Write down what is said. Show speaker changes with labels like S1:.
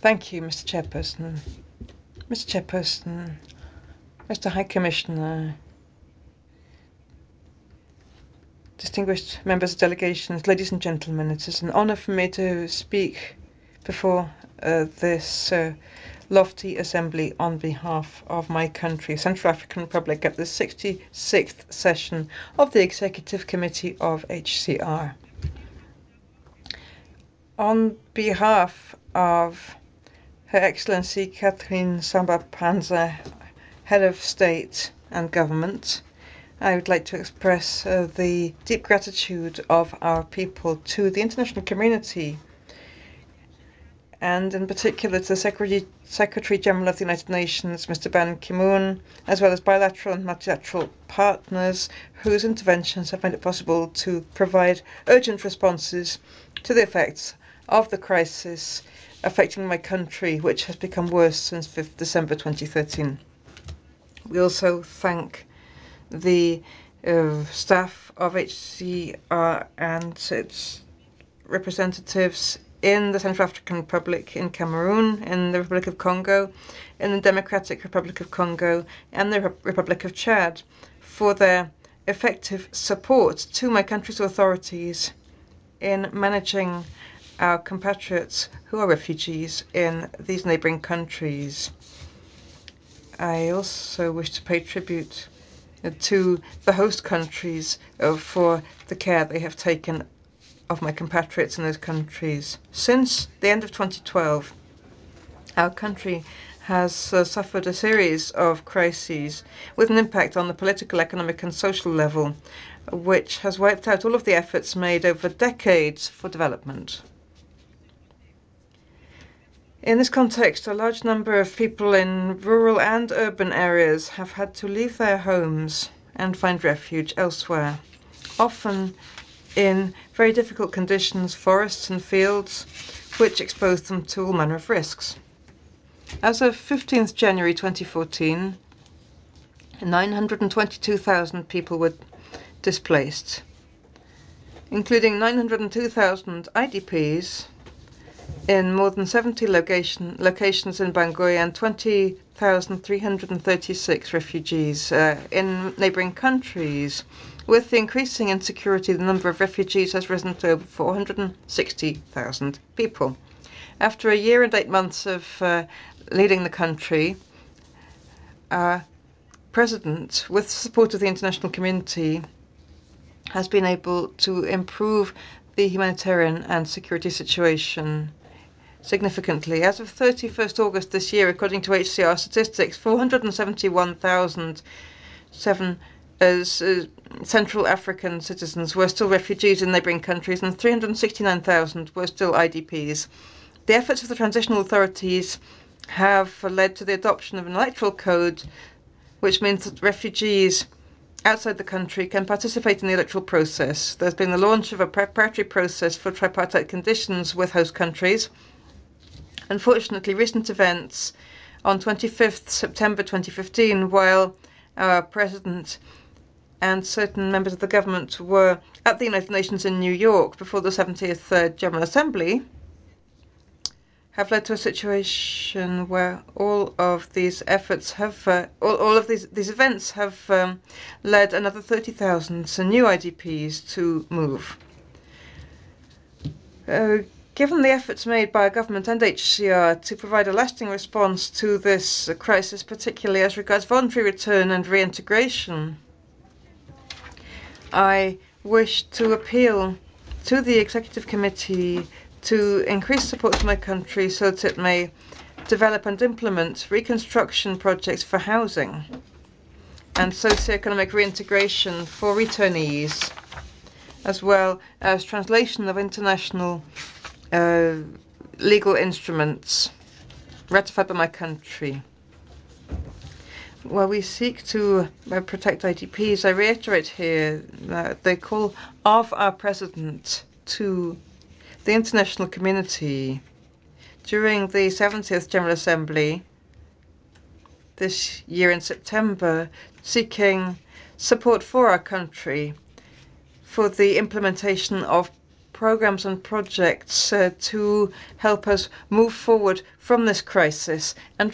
S1: Thank you, Mr. Chairperson. Mr. Chairperson, Mr. High Commissioner, distinguished members of delegations, ladies and gentlemen, it is an honor for me to speak before this lofty assembly on behalf of my country, Central African Republic, at the 66th session of the Executive Committee of HCR. On behalf of Her Excellency Catherine Samba-Panza, Head of State and Government, I would like to express the deep gratitude of our people to the international community, and in particular to the Secretary General of the United Nations, Mr. Ban Ki-moon, as well as bilateral and multilateral partners whose interventions have made it possible to provide urgent responses to the effects of the crisis affecting my country, which has become worse since 5th December 2013. We also thank the staff of HCR and its representatives in the Central African Republic, in Cameroon, in the Republic of Congo, in the Democratic Republic of Congo, and the Republic of Chad for their effective support to my country's authorities in managing our compatriots who are refugees in these neighbouring countries. I also wish to pay tribute to the host countries for the care they have taken of my compatriots in those countries. Since the end of 2012, our country has suffered a series of crises with an impact on the political, economic and social level, which has wiped out all of the efforts made over decades for development. In this context, a large number of people in rural and urban areas have had to leave their homes and find refuge elsewhere, often in very difficult conditions, forests and fields, which expose them to all manner of risks. As of 15th January 2014, 922,000 people were displaced, including 902,000 IDPs in more than 70 locations in Bangui and 20,336 refugees in neighbouring countries. With the increasing insecurity, the number of refugees has risen to over 460,000 people. After a year and 8 months of leading the country, our president, with the support of the international community, has been able to improve the humanitarian and security situation significantly. As of 31st August this year, according to HCR statistics, 471,007 Central African citizens were still refugees in neighbouring countries and 369,000 were still IDPs. The efforts of the transitional authorities have led to the adoption of an electoral code, which means that refugees outside the country can participate in the electoral process. There's been the launch of a preparatory process for tripartite conditions with host countries. Unfortunately, recent events on 25th September 2015, while our president and certain members of the government were at the United Nations in New York before the 70th General Assembly, have led to a situation where all of these efforts have, all of these events have led another 30,000 new IDPs to move. Given the efforts made by our government and HCR to provide a lasting response to this crisis, particularly as regards voluntary return and reintegration, I wish to appeal to the Executive Committee to increase support to my country so that it may develop and implement reconstruction projects for housing and socio-economic reintegration for returnees, as well as translation of international legal instruments ratified by my country. While we seek to protect IDPs, I reiterate here that the call of our president to the international community during the 70th General Assembly this year in September, seeking support for our country for the implementation of programs and projects to help us move forward from this crisis and